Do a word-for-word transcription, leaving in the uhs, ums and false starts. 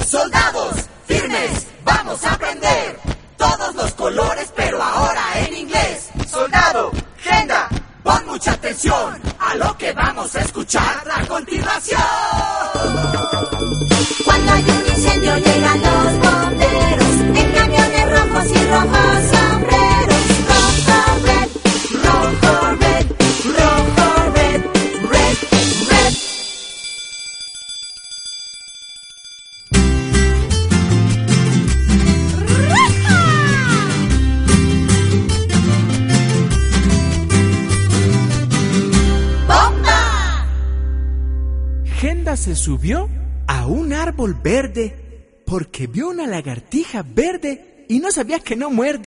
Soldados, firmes, vamos a aprender todos los colores, pero ahora en inglés. Soldado, Genda, pon mucha atención a lo que vamos a escuchar a continuación. Cuando hay un incendio llegan los bomberos en camiones rojos y rojos sombreros. Rojo, red, rojo, red, rojo, red, red, red. ¡Bomba! Genda se subió a un árbol verde porque vio una lagartija verde y no sabía que no muerde.